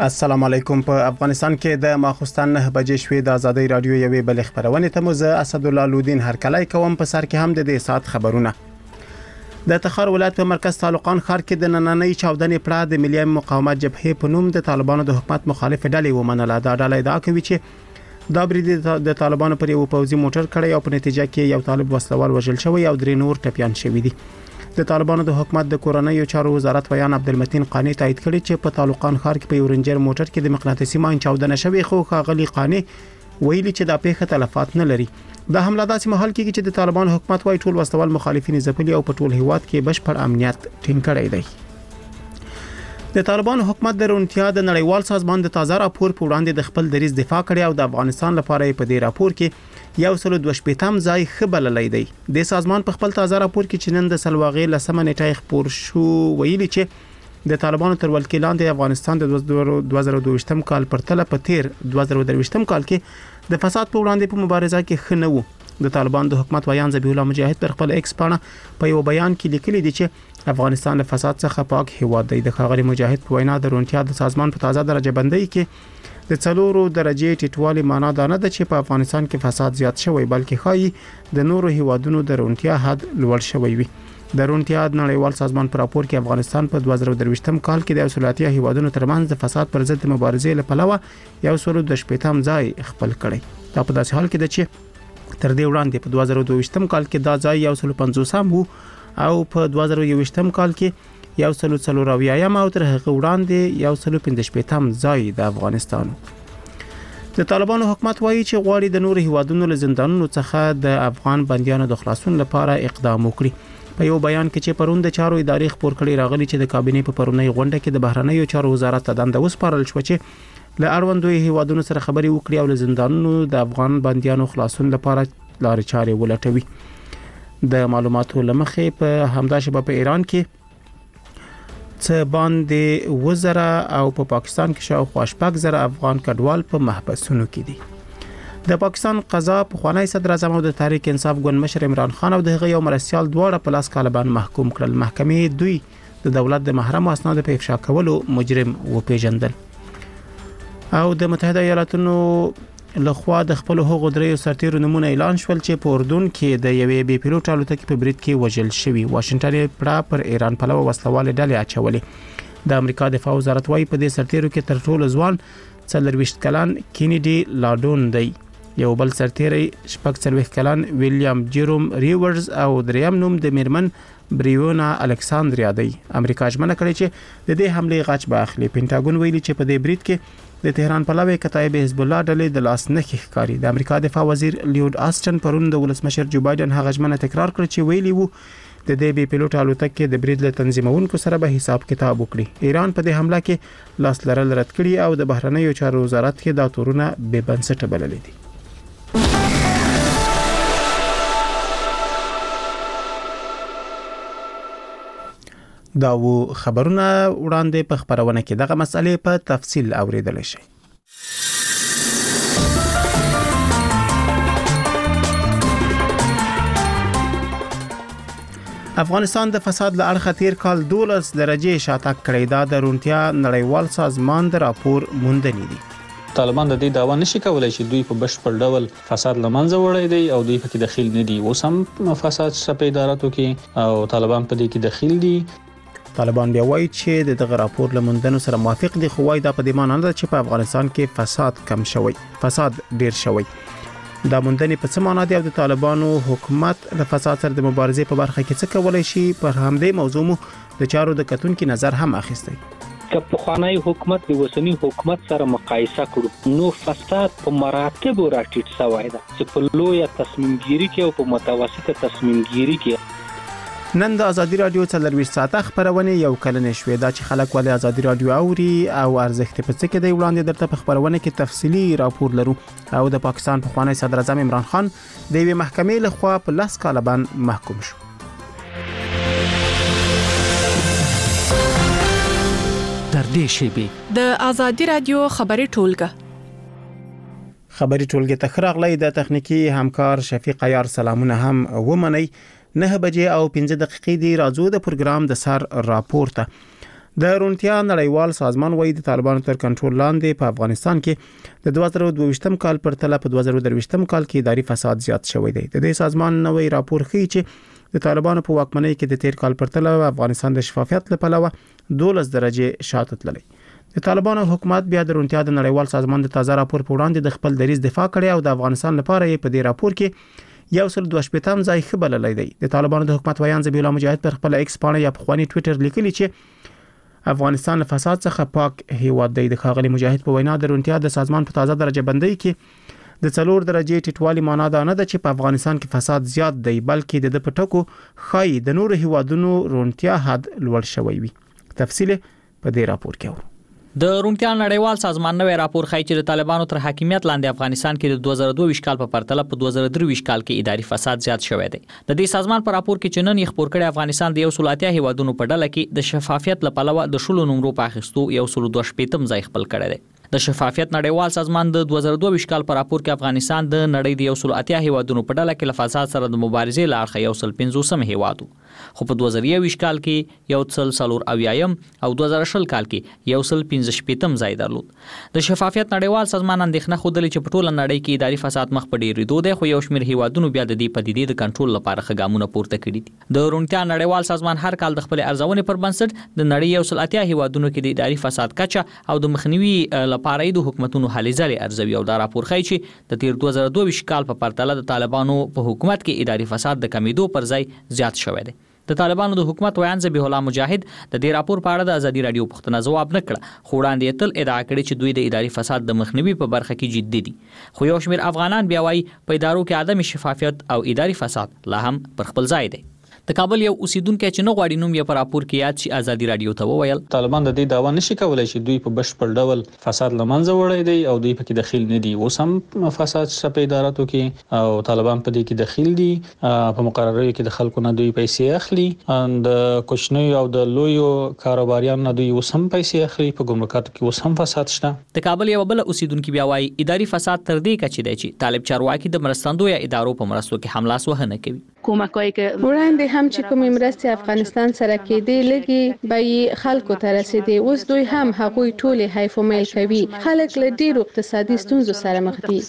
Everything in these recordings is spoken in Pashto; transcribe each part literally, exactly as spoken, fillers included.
السلام علیکم. په افغانستان کې د ماخوستن نه بجې شوې د ازادي رادیو یوې بل خبرونه ته مزه اسدالله لودین هرکلای کوم په سر کې هم د دې سات خبرونه. د تخار ولایت په مرکز طالقان ښار کې د نننۍ چاودنې پړه د ملي مقاومت جبهې په نوم د طالبانو د حکومت مخالف ډلې ومنله. دا ډله ادعا کوي چې دا برید د طالبانو پر یو پوځي موټر کړی او په نتیجه کې یو طالب وسلوال وژل شوی او درې نور ټپيان شوی دي. د طالبانو د حکومت د کورنۍ چارو وزارت ویان عبدالمتین قانی تایید کړی چې په طالقان ښار کې په یو رنجر موټر کې د مقناطیسي ماین چاودنه شوی، خو ښاغلي قانی ویلي چې دا پیښه تلفات نه لري. دا حمله داسې مهال کې چې د طالبانو حکومت وايي ټول وسلوال مخالفین ځپلي او په ټول هیواد کې بشپړ امنیت ټینګ کړی دی. د طالبانو حکومت د رونتیا د نړیوال سازمان د تازه راپور په وړاندې د خپل دریځ دفاع کړی او د افغانستان لپاره په دې راپور کې یو سل دوه شپږم ځای خبرللی دی. د سازمان په خپل تازه راپور کې چې نن د سلواغې لسمه نیټه خبر شو ویلي چې د طالبانو تر ولکې لاندې افغانستان د دوه زره دوه ویشتم کال پرتله په تیر دوه زره درې ویشتم کال کې د فساد په وړاندې په مبارزه کې خنه وو. د طالبان د حکومت ویان ذبیح الله مجاهد پر خپل ایکس پاڼه په یو بیان کې لیکلي دي چې افغانستان له فساد څخه پاک هیواد دی. د ښاغلي مجاهد په وینا د رونتیا د سازمان په تازه درجه بندۍ کې د څلورو درجه ټیټوالي معنا دا نه ده چې په افغانستان کې فساد زیات شوی، بلکې ښایي د نورو هیوادونو د رونتیا حد لوړ شوی وي. د رونتیا د نړیوال سازمان په راپور کې افغانستان په دوه زره درې ویشتم کال کې د اوسلاتیا هیوادونو ترمنځ د فساد پر ضد مبارزې لپاره یو سل دوه شپږم ځای خپل کړی. دا په داسې حال کې ده چې تر دې وړاندې په دوه زره دوه ویشتم کال کې دا ځای یو سل پنځوسم وو او په دوه زره یو ویشتم کال کې یو سل څلور اویایم او تر هغه وړاندې یو سل پنځه شپږم ځای د افغانستان. د طالبانو حکومت وایي چې غواړي د نورو هیوادونو له زندانونو څخه د افغان بندیانو د خلاصون لپاره اقدام وکړي. په یو بیان کې چې پرون د چارو ادارې خبر کړي راغلي چې د کابینې په پرونی غونډه کې د بهرنیو چارو وزارت ته دنده وسپارل شو چې له اړوندو هیوادونو سره خبري وکړي او له زندانونو د افغان بندیانو خلاصون لپاره لارې چارې ولټوي. د معلوماتو لمخې په همدا شبه په ایران کې څه باندې وزره او په پاکستان کې شاوخوا شپږ زره افغان کډوال په محبسونو کې دي. د پاکستان قضا په خوانی صدر اعظم او د تحریک انصاف ګوند مشر عمران خان او دغه یو مرستيال دواړه په لاس کالبان محکوم کړل. محکمې دوی د دولت د محرم اسناد په افشا کولو مجرم وپیژندل او د متحده ایالاتونو لخوا د خپل هغو دریو سرتیرو نمونه اعلان شول چې په اردن کې د یوې بي پیلوټ الوتکې په برید کې وژل شوی. واشنگټن یې پړه پر ایران پلوه وسلواله ډلې اچولې. د امریکا دفاع وزارت وايي په دې سرتیرو کې تر ټولو ځوان څلرويشت کلن کینیډي لاډون دی، یو بل سرتیری شپږ څلوېښت کلن ویلیام جیروم ریورز او دریم نوم د میرمن بریونا الکساندریا دی. امریکا ژمنه کړې چې د دې حمله غچ به اخلي. پینټاګون ویلي چې په دې برید کې د تهران پلوه کتایب حزب الله ډلې د لاس نه ښکاری. د امریکا دفاع وزیر لیوډ آسټن پرون د ولسمشر جو بایدن هغه ژمنه تکرار کړ چې ویلي وو د دې بي پیلوټ الوتکې د برید له تنظیمونکو سره به حساب کتاب وکړي. ایران په دې حمله کې لاس لرل رد کړي او د بهرنیو چارو وزارت کې دا تورونه بې بنسټه بللي دي. دا و خبرونه وړاندې په خبرونه کې دغه مسئله په تفصیل اوریدل شي. افغانستان د فساد له اړخه تیر کال دولس درجه شاتګ کړی. دا د رونتیا نړیوال سازمان د راپور موندنې دي. طالبان د دې داوا نشي کولای چې دوی په بشپړ ډول فساد لمنځه وړي دي او دوی پکې دخیل نه دي. وسم فساد شپې اداراتو کې او طالبان په دې کې دخیل دي. طالبان بیا وایي چې دغه راپور لمندنو سره موافق دي، خو وايي دا په دې معنی نه ده چې په افغانستان کې فساد کم شوی، فساد ډیر شوی. دا موندنې په څه معنی دي او د طالبانو حکومت د فساد سره د مبارزې په برخه کې څه کولای شي؟ پر همدې موضوع مو د چارو د کتونکو نظر هم اخیستی. که په خوانی حکومت د وسنی حکومت سره مقایسه کړو نو فساد په مراتب راټیټ شوی ده چې په لوی تصمیم ګیری کې او په متوسطه تصمیم ګیری کې. نن د ازادي رادیو څلرويشت ساعته خبرونه یو کلنې شوې دا چې خلک ولې ازادي رادیو اوري او ارزښت په څه کې دی. وړاندې درته په خبرونه کې تفصيلي راپور لرو او د پاکستان په خوانی صدر اعظم عمران خان د یوې محکمې لخوا په لاس کالبان محکوم شو. در دې شیبه د ازادي رادیو خبري ټولګه خبري ټولګه تخراغلی د تخنیکی همکار شفیق عیار سلامونه هم ومني. نه بجې او پنځه دقیقې دی راځو د پروګرام د سر راپورته. د رونتیا نړیوال سازمان وايي د طالبانو تر کنټرول لاندې په افغانستان کې د دوه زره دوه ویشتم کال پر تله په دوه زره درې ویشتم کال کې اداري فساد زیات شوی دی. د دې سازمان نوې راپور ښیي چې د طالبانو په واکمنۍ کې د تیر کال پر تله افغانستان د شفافیت لپاره دولس درجه شاته تللی. د طالبانو حکومت بیا د رونتیا د نړیوال سازمان د تازه راپور په وړاندې د خپل دریځ دفاع کړی او د افغانستان لپاره یې په دې راپور کې یو سل دوه شپږم ځای خبرللی دی. د طالبانو د حکومت ویان ذبیح الله مجاهد پر خپل ایکس پاڼه یا پخوانی ټوئیټر لیکلی چې افغانستان له فساد څخه پاک هیواد دی. د ښاغلي مجاهد په وینا د رونتیا د سازمان په تازه درجه بندۍ کې د څلور درجه ټیټوالي معنا دا نه ده چې په افغانستان کې فساد زیات دی، بلکې د پټکو خای د نور هیوادونو رونتیا حد لوړ شوی وي. تفصیل په دې راپور کې ورو. د رونتیا نړیوال سازمان نوې راپور ښیي چې د طالبانو تر حاکمیت لاندې افغانستان کې د دوه زره دوه ویشت کال په پرتله په دوه زره درې ویشت کال کې اداري فساد زیات شوی دی. د دې سازمان په راپور کې چې نن یې خپور کړی افغانستان د یو سل اتیا هیوادونو په ډله کې د شفافیت لپاره د شلو نمرو په اخیستو یو سل دوه شپږم ځای خپل کړی دی. د شفافیت نړیوال سازمان د دوه زره دوه ویشت کال په راپور کې افغانستان د نړۍ د یو سل اتیا هیوادونو په ډله کې له فساد سره د مبارزې له اړخه یو سل پنځوسم هیواد و، خو په دوه زره یوویشت کال کې یو سل څلور اویایم او دوه زره شل کال کې یو سل پنځه شپږم ځای درلود. د شفافیت نړیوال سازمان اندېښنه ښودلې چې په ټوله نړۍ کې اداري فساد مخ په ډېرېدو دی، خو یو شمېر هیوادونو بیا د دې پدیدې د کنټرول لپاره ښه ګامونه پورته کړي دي. د رونتیا نړیوال سازمان هر کال د خپلې ارزونې پر بنسټ د نړۍ یو سل اتیا هیوادونو کې د اداري فساد کچه او د مخنیوي لپاره د حکومتونو هلې ځلې ارزوي او دا راپور ښیي چې د تیر دوه زره دوه ویشت کال په پرتله د طالبانو په حکومت کې اداري فساد د کمیدو پر ځای زیات شوی دی. د طالبانو د حکومت ویان ذبیح الله مجاهد د دې راپور په اړه د ازادي رادیو پوښتنه ځواب نه کړه، خو وړاندې یې تل ادعا کړې چې دوی د اداري فساد د مخنیوي په برخه کې جدي دي. خو یو شمېر افغانان بیا وایي په ادارو کې عدم شفافیت او اداري فساد لا هم پر خپل ځای دی. د کابل یو اوسیدونکو چې نه غواړي نوم یې په راپور کې یاد شي ازادي رادیو ته وویل طالبان د دې داوا نشي کولای چې دوی په بشپړ ډول فساد لمنځه وړي دي او دوی پکې دخیل نه دي. اوس هم فساد شپه اداراتو کې او طالبان په دې کې دخیل دي، په مقرراتو کې د خلکو نه دوی پیسې اخلي، د کوچنیو او د لویو کاروباریانو نه دوی اوس هم پیسې اخلي، په ګمرکاتو کې اوس هم فساد شته. د کابل یو بل اوسیدونکو بیا وایي اداري فساد تر دې کچې دی چې طالب چارواکي د مرستندوی ادارو په مرستو کې حمله وهنه کوي. کومکای که وړاندې هم چې کومې مرستې افغانستان سره کېدې لګي به خلکو ته رسیدي، اوس دوی هم هغوی ټولې حیف و میل کوي. خلک له ډیرو اقتصادي ستونزو سره مخ دي.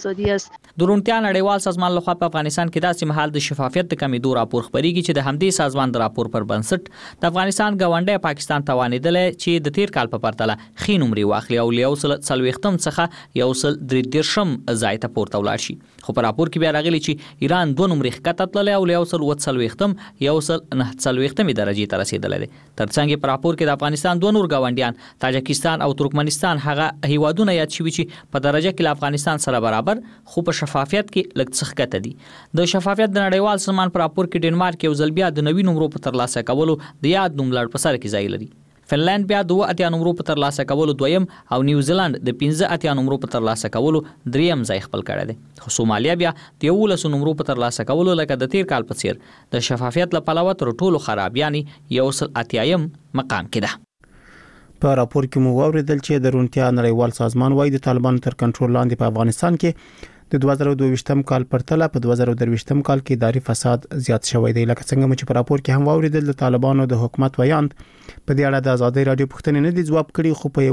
د رونتیا نړیوال سازمان لخوا په افغانستان کې داسې مهال د شفافیت د کمیدو راپور خبريږي چې د همدې سازمان د راپور پر بنسټ د افغانستان ګاونډي پاکستان توانیدل چې د تیر کال په پرتله خې نمرې واخلي او یو سل څلوېښتم څخه یو سل درې دیرشم ځای ته پورته ولاړ شي. خو په راپور کې بیا راغلي چې ایران دوه نمرې ښکته تللی او یو سل اووه څلوېښتم یو سل نهه څلوېښتمې درجې ته رسېدلی دی. ترڅنګ په راپور کې د افغانستان دوه نور ګاونډیان تاجکستان او ترکمنستان هغه هیوادونه یاد شوي چې په درجه کې له افغانستان سره برابر خو په شفافیت کې لږ څه ښکته دي. د شفافیت د نړیوال سازمان په راپور کې ډنمارک یو ځل بیا د نوي نمرو په ترلاسه کولو د یاد نوم لړ په سر کې ځای لري. فنلند بیا دوه اتیا نمرو په ترلاسه کولو دویم او نیوزیلند د پنځه اتیا نمرو په ترلاسه کولو دریم ځای خپل کړی دی. خو سومالیا بیا د یولس نمرو په ترلاسه کولو لکه د تیر کال په څیر د شفافیت له پلوه تر ټولو خراب یعنی یو سل اتیایم مقام کې ده. په راپور کې مو واوریدل چې د رونتیا نړیوال سازمان وايي د طالبانو تر کنټرول لاندې په افغانستان کې د دوه زره دوه ویشتم کال پرتله په دوه زره درې ویشتم کال کې اداري فساد زیات شوی دی. لکه څنګه چې په راپور کې هم واوریدل د طالبانو د حکومت ویان په دې اړه د ازادي رادیو پوښتنې نه دي ځواب کړي، خو په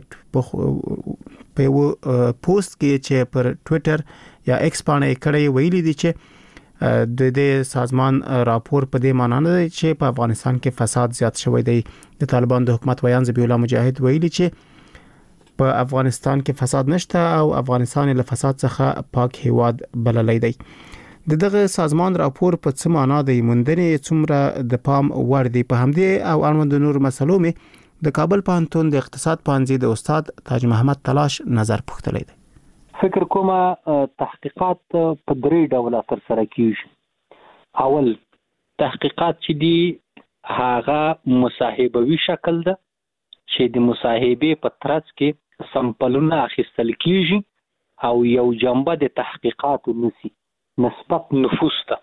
یو په یو پوسټ کې چې پر ټوئیټر یا ایکس باندې کړي ویلي دي چې د دې سازمان راپور په دې معنی نه دی چې په افغانستان کې فساد زیات شوی دی. د طالبان د حکومت ویان ذبیح الله مجاهد ویلي چې په افغانستان کې فساد نشته او افغانستان له فساد څخه پاک هیواد بللی دی. د دغه سازمان راپور په څه معنا دی موندنې څومره د پام وړ دی؟ په همدې او اړوند نور مسلو مې د کابل پوهنتون د اقتصاد پوهنځي د استاد تاج محمد تلاش نظر پوښتلی دی. فکر کوم تحقیقات په درې ډوله تر سره کیږي. اول تحقیقات چې دی هغه مصاحبوي شکل ده چې د مصاحبې په ترڅ کې سمپلونه اخیستل کیږي او یو جنبه د تحقیقات نسی نسبت نفوس ته.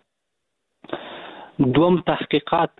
دوم تحقیقات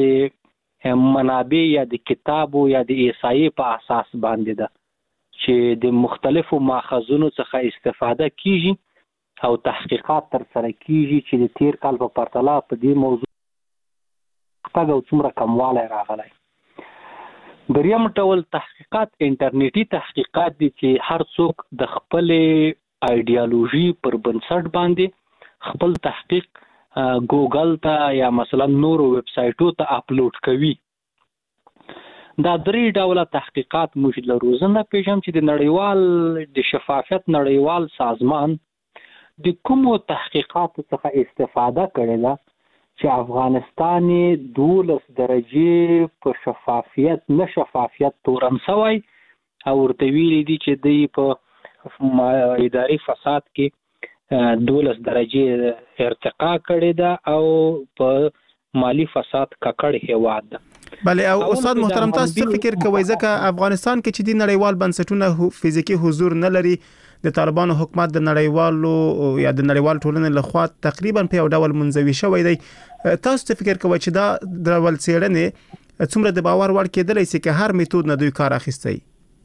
د منابع یا د کتابو یا د احصایې په اساس باندې ده چې د مختلفو ماخذونو څخه استفاده کیږي او تحقیقات تر سره کیږي چې د تیر کال په پرتله په دې موضوع تاګه څومره کموالی راغلی. دریم ډول تحقیقات انټرنیټي تحقیقات دي چې هر څوک د خپل ایډیالوژي پر بنسټ باندې خپل تحقیق ګوګل ته یا مثلا نورو ویب سایټو ته اپلوډ کوي. دا درې ډوله تحقیقات موږ لرو. زه نه پېژنم چې د نړیوال د شفافیت نړیوال سازمان د کومو تحقیقاتو څخه استفاده کړې ده چې افغانستان دولس درجې په شفافیت نه شفافیت تورن سوی او ورته ویلي دي چې دوی په اداري فساد کې دولس درجې ارتقا کړې ده او په مالی فساد ککړ هیواد ده. بله او استاد محترم تاسو څه فکر کوئ ځکه افغانستان کې چې د نړیوال بنسټونو فزیکی حضور نه لري د طالبانو حکومت د نړیوالو یا د نړیوال ټولنې لخوا تقریبا په یو ډول منځوي شوی دی. تاسو څه فکر کوئ چې دا د ډول څېړنې څومره د باور وړ کېدلی شي چې هر میتود نه دوی کار اخیستی؟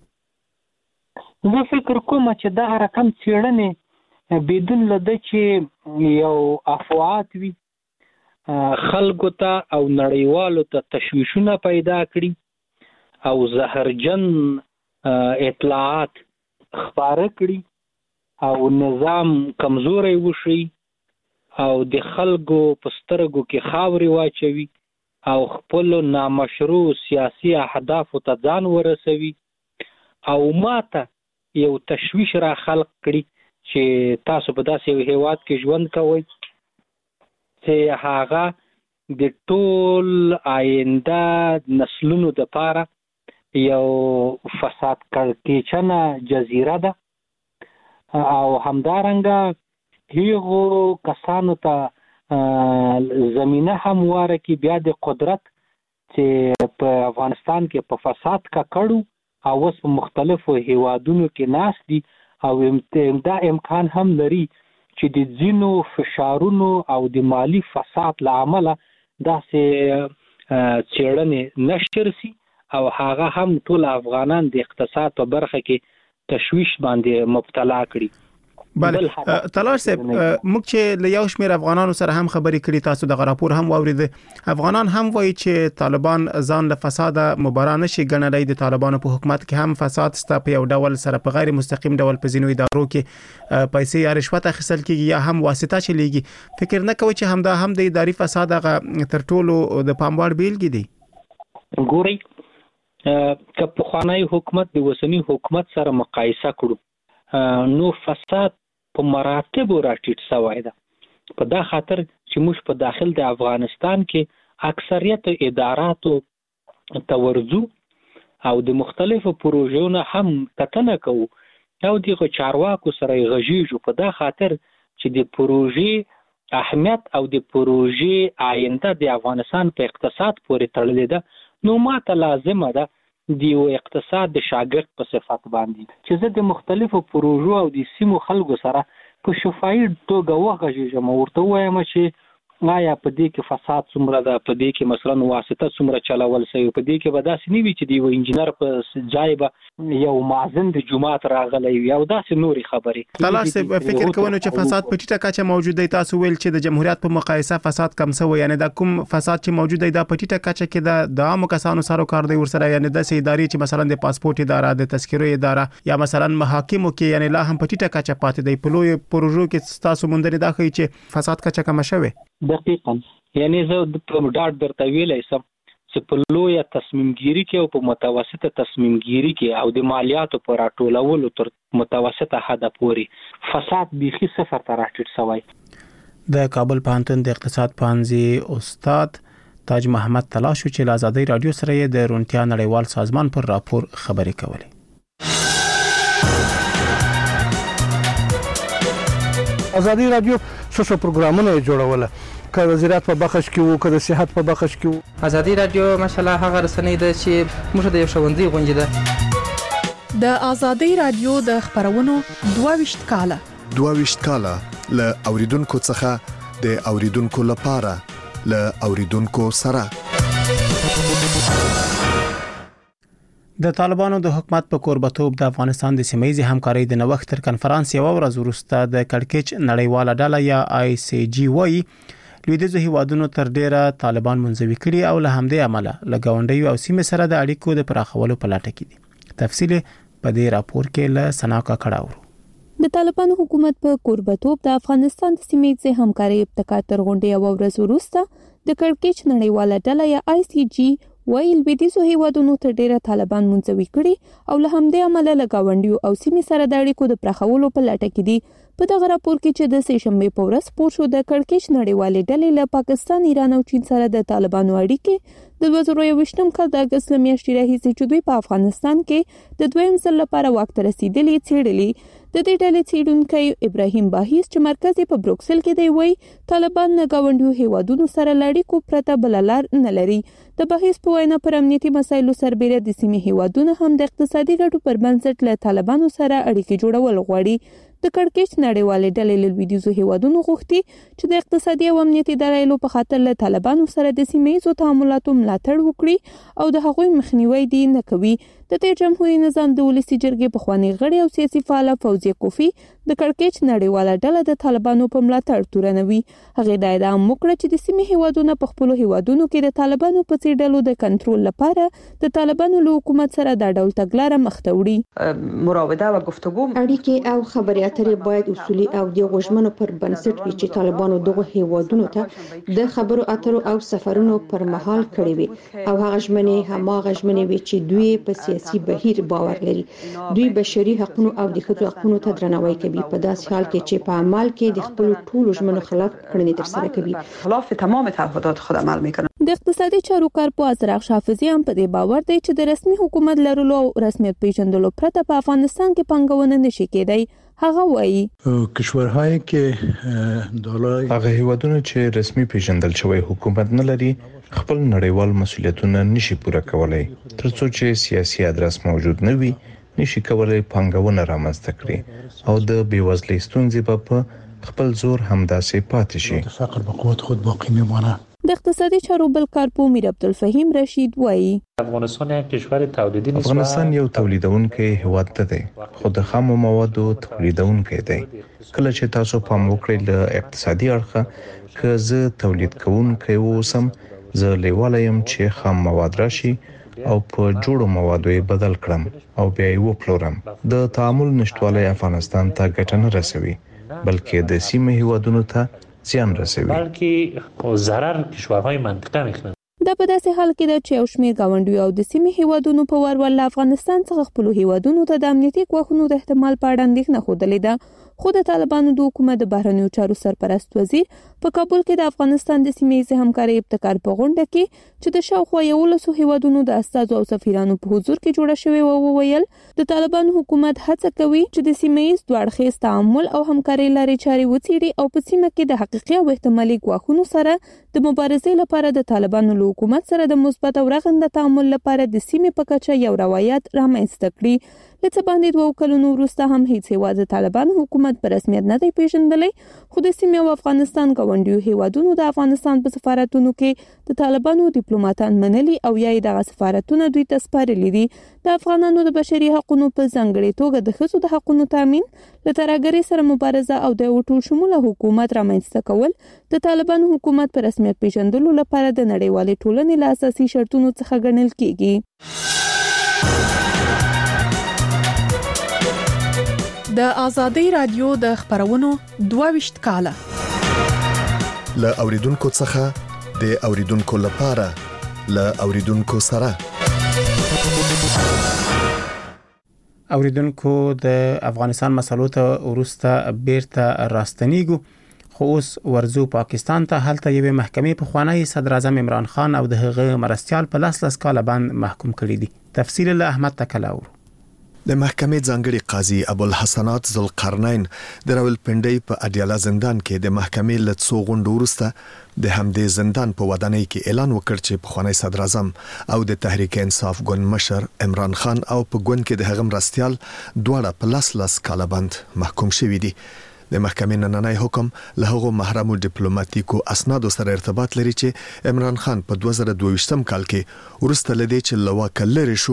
زه فکر کوم چې دا رقم څېړنې بدون لده چې یو افواهات وي خلکو ته او نړیوالو ته تشویشونه پیدا کړي او زهرجن اطلاعات خبره کړي او نظام کمزوري وشي او د خلکو په سترګو کې خاوري واچوي او خپل نامشروع سیاسي اهداف ته ځان ورسوي او ماته یو تشویش را خلق کړي چې تاسو په داسې یو هیواد کې ژوند کوئ چې هغه د ټول آینده نسلونو لپاره یو فساد کړکېچنه جزیره ده او همدارنګه هیغو کسانو ته زمینه همواره کې بیا د قدرت چې په افغانستان کې په فساد ککړو او اوس په مختلفو هیوادونو کې ناست دي او دا امکان هم لري چې د ځینو فشارونو او د مالی فساد له امله داسې څېړنې نشر سي او هغه هم ټول افغانان د اقتصاد په برخه کې تشویش باندې مبتلا کړي. بله تلاش صاحب موږ چې له یو شمېر افغانانو سره هم خبرې کړې تاسو د راپور هم واورېده افغانان هم وایي چې طالبان ځان له فساده مبرا نشي ګڼلی د طالبانو په حکومت کې هم فساد ستا په یو ډول سره په غیر مستقیم ډول په ځینو ادارو کې پیسې یا رشوت اخیستل کېږي یا هم واسطه چلیږي. فکر نه کوئ چې همدا هم د اداري فساد هغه تر ټولو د پام وړ بیلګې دي؟ ګورئ که پخوانی حکومت د اوسني حکومت سره مقایسه کړو نو فساد په مراتبو راټیټ شوی ده. په دا خاطر چې موږ په داخل د افغانستان کې اکثریت اداراتو ته ورځو او د مختلفو پروژو نه هم کتنه کوو او دغه چارواکو سره غږیږو په دا خاطر چې د پروژې اهمیت او د پروژې آینده د افغانستان په اقتصاد پورې تړلې ده. نو ماته لازمه ده د یو اقتصاد د شاګرد په صفت باندې چې زه د مختلفو پروژو او د سیمو خلکو سره په شفاهي توګه وغږیږم ورته وایم چې آیا په دې کې فساد څومره ده، په دې کې مثلا واسطه څومره چلول شوی، په دې کې به داسې نه وي چې د یو انجینر په ځای به یو مازن د جماعت راغلی وي او داسې نورې خبرې. طلال صاحب فکر کوئ چې فساد په ټیټه کچه موجود دی؟ تاسو ویل چې د جمهوریت په مقایسه فساد کم شوی، یعنی دا کوم فساد چې موجود دی دا په ټیټه کچه کې د عامو کسانو سره کار دی ورسره، یعنی داسې ادارې چې مثلا د پاسپورت اداره، د تذکرو اداره یا مثلا محاکمو کې یعنی لا هم په ټیټه کچه پاتې دی. په لوی پروژو کې تاسو موندنې دا ښیي چې فساد کچه کم شوی؟ دقیقاً، یعنی زه د ډاټ درته ویلی سم چې په لویه تصمیم ګیری کې او په متوسطه تصمیم ګیری کې او د مالیاتو په راټولولو تر متوسطه حده پورې فساد بیخي صفر ته راټیټ شوی. د کابل پوهنتون د اقتصاد پوهنځي استاد تاج محمد تلاش چې له آزادۍ رادیو سره یې د روڼتیا نړیوال سازمان پر راپور خبرې کولې. آزادۍ رادیو څو څو پروګرامونه جوړول، که وزارت په بخش کې وو، که د صحت په بخش کې وو. آزادۍ رادیو ماشاءالله هغه رسنۍ ده چې موږ د یو ښوونځي غونډې ده. د آزادۍ رادیو د خبرونو دوه ویشت کاله دوه ویشت کاله له اوریدونکو څخه د اوریدونکو لپاره له اوریدونکو سره. د طالبانو د حکومت په کوربتوب د افغانستان د سیمه‌ییزې همکارۍ د نوښت تر کنفرانس یو ورځ وروسته د کړکېچ نړیواله ډله یا آی سی جی وای لویدیځو هیوادونو تر ډیره طالبان منځوي کړي او له همدې عمله له ګاونډیو او سیمې سره د اړیکو د پراخولو په لټه کې دي. تفصیل په دې راپور کې له سناکا کړهورو. د طالبان حکومت په قربتوب د افغانستان د سیمې همکاري ابتکار تر غونډې او ورځ وروسته د کړکېچ نړیواله ډله یا آی سی جی وایي لویدیځو هیوادونو تر ډیره طالبان منځوي کړي او له همدې عمله له ګاونډیو او سیمې سره د اړیکو د پراخولو په لټه کې دي. په دغه راپور کې چې د سې شنبې په ورځ خپور شو د کړکېچ نړیوالې ډلې له پاکستان، ایران او چین سره د طالبانو اړیکې د دوه زره یوویشتم کال د اګست له میاشتې راهیسې چې دوی په افغانستان کې د دویم ځل لپاره واک ته رسیدلي څېړلي. د دې ډلې څېړونکی ابراهیم باهیس چې مرکز یې په بروکسل کې دی وایي طالبان د ګاونډیو هیوادونو سره له اړیکو پرته بل لار نه لري. د باهیس په وینا پر امنیتي مسایلو سربېره د سیمې هیوادونو هم د اقتصادي ګټو پر بنسټ له طالبانو سره اړیکې جوړول غواړي. د کړکېچ نړیوالې ډلې له لویدیځو هیوادونو غوښتي چې د اقتصادي او امنیتي دلایلو په خاطر له طالبانو سره د سیمه ییزو تعاملاتو ملاتړ وکړي او د هغوی مخنیوي دي نه کوي. د تیر جمهوریت نظام د ولسی جرګې پخوانی غړي او سیاسي فعال فوزیه کوفی د کړکېچ نړیواله ډله د طالبانو په ملاتړ تورنوي. هغه د اعلان وکړ چې د سیمې هیوادونو په خپل هیوادونو کې د طالبانو په څیر ډلو د کنټرول لپاره د طالبانو له حکومت سره د ډول تګلارې مخته وړي. مراوده او گفتگو اړیکې او خبرې اترې باید اصولي او د غوښمنو پر بنسټ وي چې طالبانو دغه هیوادونو ته د خبرو اترو او سفرونو پر مهال کړی وي او هغه ژمنې هماغه ژمنې وي چې دوی په سیاسي بهیر باور لري. دوی بشري حقوقو او د ښځو حقوقو ته درناوی کوي په داسې حال کې چې په عمل کې د خپل ټولو ژمنو خلاف کړنې ترسره کوي. خلاف تمام تعهدات خود عمل میکنه. د اقتصادي چارو کارپو ازرق شافعي هم په دې باور دی چې د رسمي حکومت لرلو او رسمیت پیژندلو پرته په افغانستان کې پنګونه نشي کېدای. هغه وایي کشورهای که دولای هغه هیوادونه چې رسمي پیژندل شوی حکومت نه لري خپل نړیوال مسؤلیتونه نشي پوره کولای. ترڅو چې سیاسي ادرس موجود نه وي نشي کولای پنګونه رامنځته کړي او د بیوزلۍ ستونزې په خپل زور همداسې پاتې شي. فقر به قوت خود باقی میمانه. د اقتصادي چارو بل کارپو میر عبدالفهیم رشید وایي افغانستان یک کشور تولیدی نیست. افغانستان یو تولیدونکی هیواد دی خو د خامو موادو تولیدونکی دی. کله چې تاسو پام وکړئ له اقتصادي اړخه که زه تولید کوونکی اوسم زه لیواله یم چې خام مواد راشي او په جوړو موادو یې بدل کړم او بیا یې وپلورم. د تعامل نشټوالی افغانستان ته ګټه نه رسوي بلکې د سیمې هیوادونو ته زیان رسوي بلکې ضرر کشورهای منطقه میکنه. دا په داسې حال کې ده چې یو شمېر ګاونډیو او د سیمې هیوادونو په ور ول افغانستان څخه خپل هیوادونو ته د امنیتي ګواښونو د احتمال په اړه اندېښنه ښودلې ده. خو د طالبانو د حکومت د بهرنیو چارو سرپرست وزیر په کابل کې د افغانستان د سیمې ییزې همکارۍ ابتکار په غونډه کې چې د شاوخوا یولسو هیوادونو د استازو او سفیرانو په حضور کې جوړه شوې و وویل د طالبانو حکومت هڅه کوي چې د سیمې ییز دوه اړخیز تعامل او همکارۍ لارې چارې وڅېړي او په سیمه کې د حقیقي او احتمالي ګواښونو سره د مبارزې لپاره د طالبانو له حکومت سره د مثبت او رغنده تعامل لپاره د سیمې په کچه یو روایت رامنځته کړي. لڅ باندې دوه کلونو وروسته هم هیڅ هیواد د طالبانو حکومت په رسمیت نه دی پیژندلی خو د سیمې او افغانستان ګاونډیو هیوادونو د افغانستان په سفارتونو کې د طالبانو ډیپلوماټان منلي او یا یې دغه سفارتونه دوی ته سپارلي دي. د افغانانو د بشري حقوقو په ځانګړي توګه د ښځو د حقوقو تامین له ترهګرۍ سره مبارزه او د ټول شموله حکومت رامنځته کول د طالبانو حکومت په رسمیت پیژندلو لپاره د نړیوالې ټولنې له اساسي شرطونو څخه ګڼل کیږي. د ازادۍ رادیو د خبرونو دوه ویشت کاله له اوریدونکو څخه د اوریدونکو لپاره له اوریدونکو سره اوریدونکو د افغانستان مسلو ته ورسته بیرته راستنیږو خو اوس ورزو پاکستان ته هلته یوه محکمې په خوانی صدر اعظم عمران خان او د هغه مرستيال په لاس لاس کال باندې محکوم کړي دي. تفصیل له احمد تکلاور. د محکمې ځانګړي قاضي ابوالحسنات ذوالقرنین د راولپنډۍ په اډیالا زندان کې د محکمې له څو غونډو وروسته د همدې زندان په ودانۍ کې اعلان وکړ چې پخوانی صدر اعظم او د تحریک انصاف ګوند مشر عمران خان او په ګوند کې د هغه مرستيال دواړه په لاس لاس کال باندې محکوم شوي دي. د محکمې نننۍ حکم له هغو محرمو ډیپلوماټیکو اسنادو سره ارتباط لري چې عمران خان په دوه زره دوه ویشتم کال کې ورسته لدی چې له واکه لري شو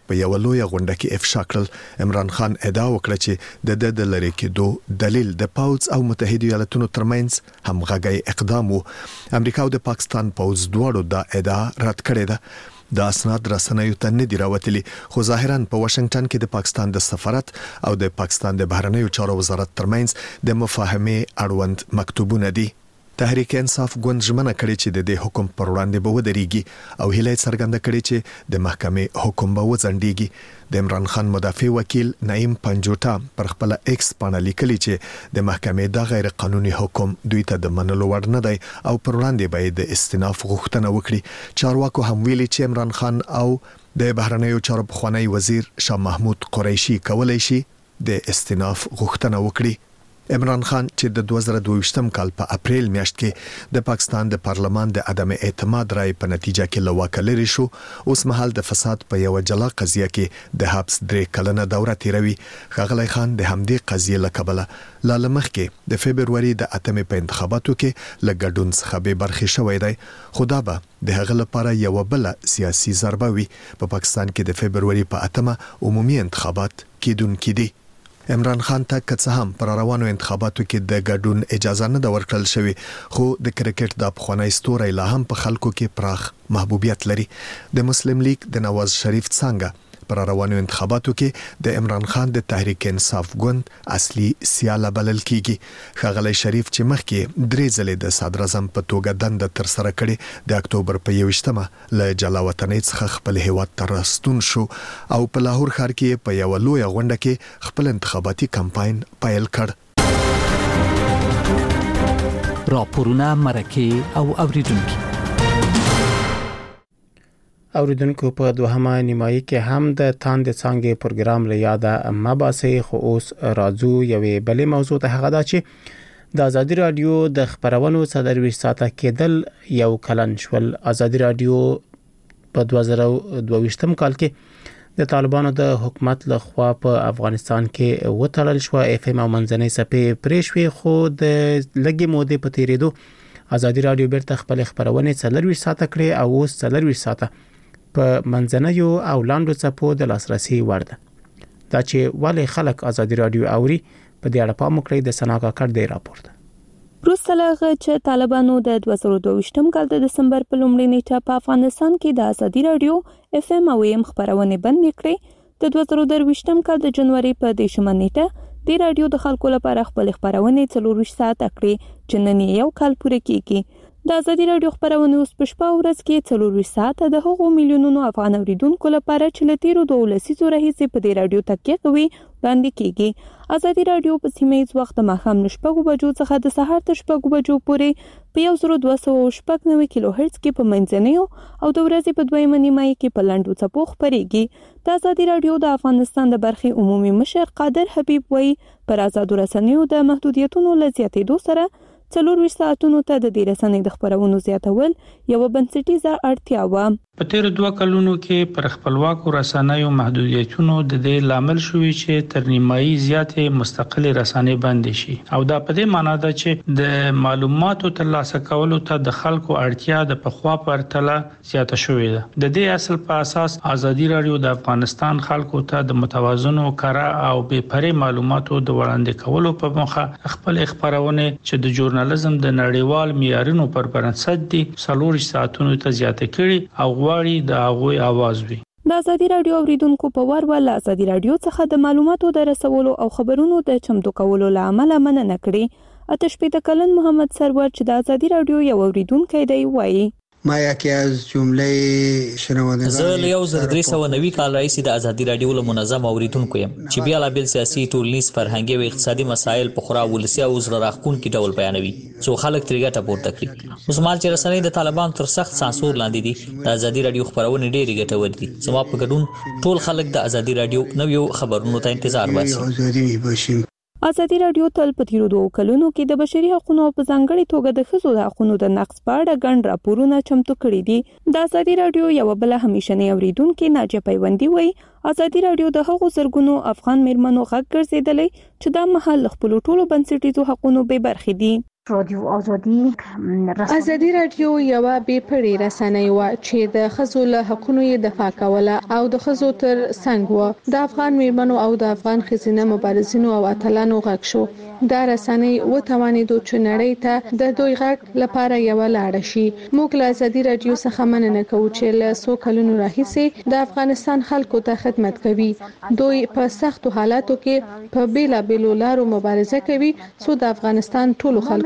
په یو لوی غونډه کې افشا کړل. عمران خان ادعا وکړه چې د د لری کېدو دلیل د پاوز او متحده ایالاتونو ترمنځ همغږي اقدام وو. امریکا او د پاکستان پاوز دواړو دا ادعا رد کړې ده. د اسناد رسنیو ته نه دی راوتلي، خو ظاهرا په واشنگټن کې د پاکستان د سفارت او د پاکستان د بهرنیو چارو وزارت ترمنځ د مفاهمې اړوند مکتوبونه دي. تحریک انصاف ګوند ژمنه کړې چې د دې حکم پر وړاندې به ودرېږي او هیله څرګنده کړې چې د محکمې حکم به وځنډېږي. د عمران خان مدافع وکیل نعیم پنجوټا پر خپل ایکس باندې لیکلي چې د محکمې د غیر قانوني حکم دوی ته د منلو وړ نه دی او پر وړاندې به د استئناف غوښتنه وکړي. چارواکو هم ویلي چې عمران خان او د بهرنیو چارو پخوانی وزیر شاه محمود قریشي کولای شي د استئناف غوښتنه وکړي. عمران خان چې د دوه زره دوه ویشتم کال په اپریل میاشت کې د پاکستان د پارلمان د عدم اعتماد رای په نتیجه کې لواکه لري شو، اوس مهال د فساد په یو جلا قضیه کې د حبس درې کلنه دوره تیروي. ښاغلی خان د همدې قضیې له کبله لا مخکې د فبروري د اتمې په انتخاباتو کې له ګډون څخه به برخې شوی دی، خو دا به د هغه لپاره یو بل سیاسي ضربه وي. په پاکستان کې د فبروري په اتمه عمومي انتخابات کېدونکي دي. عمران خان ته که څه هم پر روانو انتخاباتو کې د ګډون اجازه نه د ورکړل شوی، خو د کرکټ د پخوانی ستوري لا هم په خلکو کې پراخ محبوبیت لري. د مسلم لیگ د نواز شریف څنګه پر روانو انتخاباتو کې د عمران خان د تحریک انصاف ګوند اصلي سیاله بلل کیږي. ښاغلی شریف چې مخکې درې ځلې د صدر اعظم په توګه دنده تر سره کړې، د اکتوبر په یوویشتمه له جلا وطنۍ څخه خپل هیواد ته راستون شو او په لاهور ښار کې په یو لوی غونډه کې خپل انتخاباتي کمپاین پیل کړ. راپورونه مرکه او اوریدونکو اوریدونکو په دوهمه نیمایي کې هم د تاند څنګه پروګرام لرياده مباحثه خو اوس راځو یوې بلې موضوع ته، هغه دا چې د ازادي رادیو د خبرونو صدروي ساته کېدل یو کلن شول. ازادي رادیو په دوه زره دوه ویشتم کال کې د طالبانو د حکومت له خوا په افغانستان کې وټړل شو. اف ام او منځنۍ صفحې پرېښوي، خو د لګي مودې په تیریدو ازادي رادیو بیرته خپل خبرونه صدروي ساته کړې او اوس صدروي ساته په منځنیو او لاندو څپو د لاسرسي وړ ده. دا چې ولې خلک ازادي رادیو اوري په دې اړه پام وکړئ. د سنا کاکړ دی راپور ده. وروسته له هغه چې طالبانو د دوه زره دوه ویشتم کال د دسمبر په لومړۍ نیټه په افغانستان کې د ازادي رادیو اف ام او ام خبرونه بند کړې، د دوه زره درویشتم کال د جنوري په دیشمه نیټه د رادیو د خلکو لپاره خپل خبرونه څلور ساعت کړې چې نن یو کال پوره کیږي. د ازادي رادیو خبرونه اوس په شپه ورځ کې څلور ساعت د هغو میلیونونو افغان اوریدونکو لپاره چې له تیرو دوه لسیزو راهیسې په دې رادیو تکیه کوي وړاندې کیږي. ازادي رادیو په سیمه ییز وخت د ماښام له شپږو بجو څخه د سهار تر شپږو بجو پورې په یو زر دوه سوه شپږ نوي کیلو هرتز کې په منځنیو او د ورځې په دویمه نیمایي کې په لاندو څپو خبرېږي. د ازادي رادیو د افغانستان د برخې عمومي مشر قادر حبیب وایي پر آزادو رسنیو د محدودیتونو له زیاتېدو سره څلور ساعتونو ته د دې رسنۍ د خبرونو زیاتول یو بنسټیزه اړتیا و. په تیر دوه کلونو کې پر خپلواکو رسنیو محدودیتونو د دې لامل شوې چې تر نیمایي زیاتې مستقلې رسنۍ بندې شي، او دا په دې معنی ده چې د معلوماتو ترلاسه کولو ته د خلکو اړتیا د پخوا په پرتله زیاته شوې ده. د دې اصل په اساس ازادي رادیو د افغانستان خلکو ته د متوازن او کره او بې پرې معلوماتو د وړاندې کولو په موخه خپل خبرونه چې د ژورنالیزم د نړیوال معیارونو پر بنسټ دي څلور ساعتونو ته زیاته کړي او غواړي د هغوی आवाज وي. د ازادي رادیو اوریدونکو په وار ول ازادي رادیو څخه د معلوماتو د رسولو او خبرونو د چمتو کولو لامل مننه کړې. آتش پیدا کلن محمد سرور چې د ازادي رادیو یو اوریدونکو دی وایي ما یکی از جمله شنوندگان زه له یو زر درې سوه نوي کال راهیسې د ازادي رادیو له منظم اوریدونکو یم چې بیلابیل سیاسي، ټولنیز، فرهنګي او اقتصادي مسایل په خورا ولسي او زړه راښکونکي ډول بیانوي څو خلک ترې ګټه پورته کړي. اوس مهال چې رسنۍ د طالبانو تر سخت سانسور لاندې دي، د ازادي رادیو خبرونه ډېرې ګټورې دي. زما په ګډون ټول خلک د ازادي رادیو نویو خبرونو ته انتظار باسي. ازادي رادیو تل په تیرو دوه کلونو کې د بشري حقوقو په ځانګړي توګه د ښځو د حقوقو د نقض په اړه ګڼ راپورونه چمتو کړي دي. د ازادي رادیو یو بل همیشنۍ اوریدونکو ناجیه پیوندي وایي ازادي رادیو د هغو زرګونو افغان میرمنو غږ ګرځیدلې چې د محل خپل ټولو بنسټیزو حقوقو به برخې دي. رادیو ازادي ازادي رادیو یو بې پړې رسنۍ و چې د ښځو له حقوقو دفاع کوله او د ښځو تر څنګ و د افغان میرمنو او د افغان ښځینه مبارزینو او اتلانو غږ شو. دا رسنۍ وتوانېدو چې نړۍ ته د دوی غږ لپاره یو لاړه شي. موږ له ازادي رادیو څخه مننه کوو چې له څو کلونو راهیسې د افغانستان خلکو ته خدمت کوي. دوی په سختو حالاتو کې په بیلابیلو لارو مبارزه کوي څو د افغانستان ټولو خلکو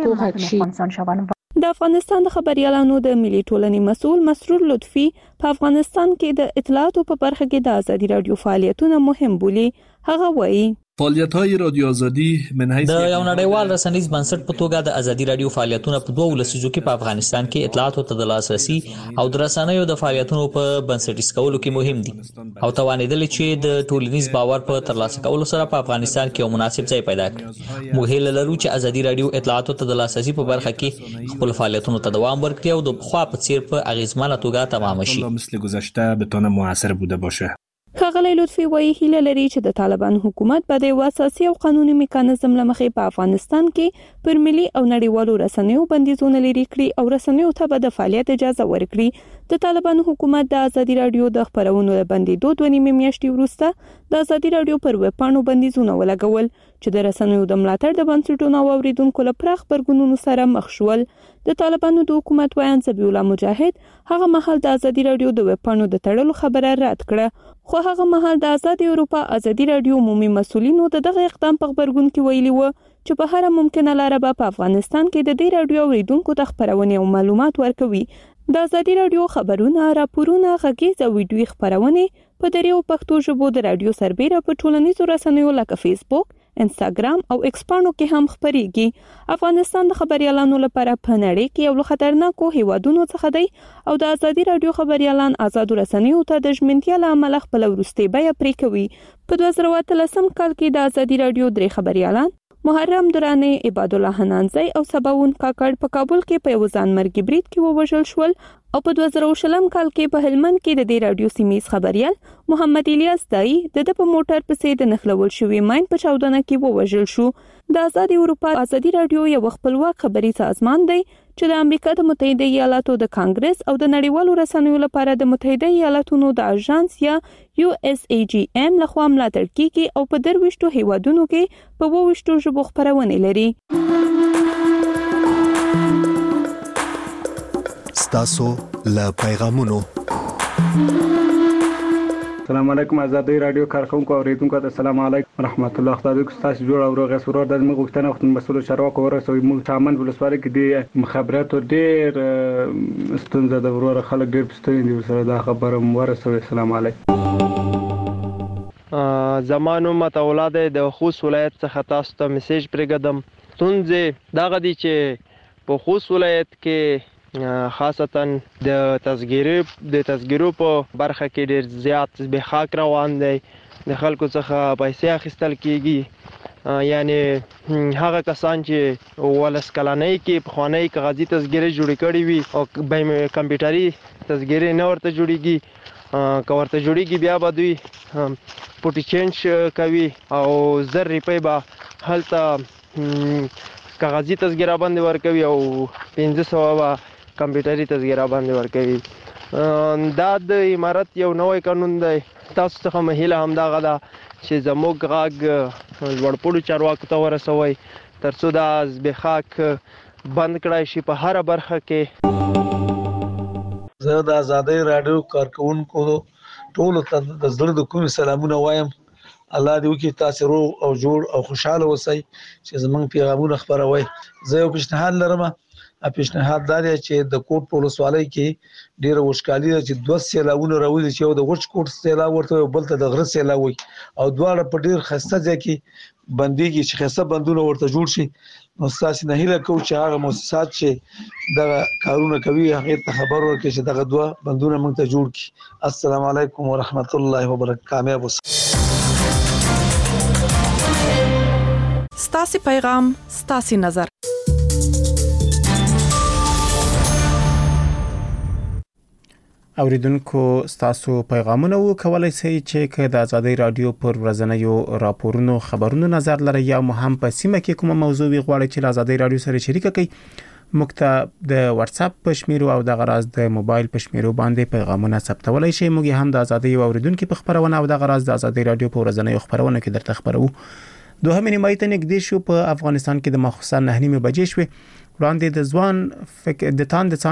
د افغانستان د خبريالانو د ملي ټولنې مسؤل مسرور لطفي په افغانستان کې د اطلاعاتو په برخه کې د ازادي رادیو فعالیتونه مهم بولي. هغه وایي فعالیت‌های رادیو ازادي من حیث د یو نړیوال رسنیز بنسټ په توګه د ازادي رادیو فعالیتونه په دوه لسیزو کې په افغانستان کې اطلاعاتو ته د لاسرسي او د رسنیو د فعالیتونو په بنسټیز کولو کې مهم دي او توانیدل چې د ټولنیز باور په ترلاسه کولو سره په افغانستان کې یو مناسب ځای پیدا کړي. موږ هیله لرو چې ازادي رادیو اطلاعاتو ته د لاسرسي په برخه کې خپل فعالیتونو ته دوام ورکړي او د خوا په څیر په اغیزمنه توګه تمام شي. مثل گذشته بتونه موثر بوده باشه. ښاغلی لطفي وایي هیله لري چې د طالبان حکومت به د اساسي او قانوني میکانیزم لمخې په افغانستان کې پر ملي او نړیوالو رسنیو بندیزونه لري کړي او رسنیو ته به د فعالیت اجازه ورکړي. د طالبان حکومت د ازادي رادیو د خبرونو د بندیدو دوه نیمه میاشتې وروسته د ازادي رادیو پر ویبپاڼو بندیزونه ولګول چې د رسنیو د ملاتړ د بنسټونو او اوریدونکو له پراخ برګونونو سره مخ شول. د طالبانو د حکومت وایي زبی الله مجاهد هغه مهال د ازادي رادیو د ویبپاڼو د تړلو خبره رد کړه، خو هغه مهال د ازادي اروپا ازادي رادیو عمومي مسؤلینو د دغه اقدام په خبرګون کې ویلي و چې په هر ممکنه لار به په افغانستان کې د دې رادیو اوریدونکو ته خبرونه او معلومات ورکوي. د ازادي رادیو خبرونه، راپورونه، غږیز او ویډیوي خبرونه په دریو پښتو ژبو د رادیو سربېره په ټولنیزو رسنیو لکه فیسبوک، انستګرام او ایکس پاڼو کې هم خبريږي. افغانستان د خبريالانو لپاره په نړۍ کې یو خطرناکو هیوادونو څخه دی او د ازادي رادیو خبريالان آزاد رسنیو ته د ژمنتیا له امله خپل ورستي بیا پرې کوي. په دوه زره اتلسم کال کې د ازادي رادیو درې خبريالان محرم درانه، عباد الله حنانزی او سباون کاکړ په کابل کې په یو ځانمرګي برید کې ووژل شول او په دوه زره شلم کال کې په هلمند کې د دې رادیو سیمیز خبريال محمد الیاس دای د د په موټر پسې د نخلول شوی ماین په چاودنه کې ووژل شو. د ازادي اروپا ازادي رادیو یو خپلواک خبري سازمان دی چې د امریکا د متحده ایالاتو د کانګرس او د نړیوالو رسنیو لپاره د متحده ایالاتونو د اژانس یا یو اس ای جی ام لخوا ملاتړ کیږي او په درويشتو هیوادونو کې په وويشتو ژبو خبرونه لري. ستاسو له پیغامونو. السلام علیکم ازادي رادیو کارکونکو اوریدونکو ته السلام علیکم ورحمت الله. خدای دې تاسو جوړ او روغ سرور د موږ غوښتنه وخت مسول چارواکو ورسوي. موږ تامن ولسوالۍ کې د مخابراتو ډېر ستونزه د ورور خلک ډېر پستوي دي سره دا خبره ورسوي. السلام علیکم. زمانو متولاد د خوست ولایت څخه تاسو ته میسج پرېږدم. ستونزې دا غدي چې په خوست ولایت کې خاصتا د تذکیرو د تذکیرو په برخه کې ډېر زیات زبېښاک روان دی. د خلکو څخه پیسې اخیستل کیږي، یعنی هغه کسان چې ولس کلنۍ کې پخوانۍ کاغذي تذکیرې جوړې کړې وي او به کمپیوټري تذکیرې نه ورته جوړېږي، که ورته جوړېږي بیا به دوی پوټي چینج کوي او زر روپۍ به هلته کاغذي تذکیره باندې ورکوي او پنځه سوه به کمپیوټري تذکیره باندې ورکوي. دا د امارت یو نوی قانون دی. تاسو څخه مهیله همدغه ده چې زموږ غږ لوړپوړو چارواکو ته ورسوئ ترڅو دا زبېښاک بند کړای شي په هره برخه کې. زه د ازادۍ رادیو کارکونکو ټولو ته د زړه د کومې سلامونه وایم. الله دې وکړي تاسو روغ او جوړ او خوشاله اوسئ چې زموږ پیغامونه خپروي. زه یو پیشنهاد لرم. پیشنهاد دا دی چې د کوټ په ولسوالۍ کې ډیره وشکالي ده چې دوه سیلابونه راوځي چې یو د وچ کوټ سیلاب ورته او بل ته د غره سیلاب وي او دواړه په ډیر خسته ځای کې بنديږي چې خسته بندونه ورته جوړ شي. نو تاسو نه هیله کوم چې هغه مؤسسات چې دا کارونه کوي هغه ته خبر ورکړي چې دغه دوه بندونه موږ ته جوړ کړي. السلام علیکم ورحمت الله وبرکاته. کامیاب اوسئ. ستاسو پیغام ستاسو نظر. اوریدونکو ستاسو پیغامونه وکولای شئ چې که د آزادۍ رادیو پر ورځنیو راپورونو خبرونو نظر لرئ یا هم په سیمه کې کومه موضوع وي غواړئ چې آزادۍ رادیو سره شریک کړئ موږ ته د واتس اپ په شمیرو او د غراز د موبایل په شمیرو باندې پیغامونه ثبتولای شئ. موږ هم د آزادۍ اوریدونکو په خبرونه او د غراز د آزادۍ رادیو په ورځنیو خبرونه کې درته خبرو. دوه نیمه ته نږدې شو په افغانستان کې د مخصوصا نه نیمه بجې شوې وړاندې د ځوان فکر د تاند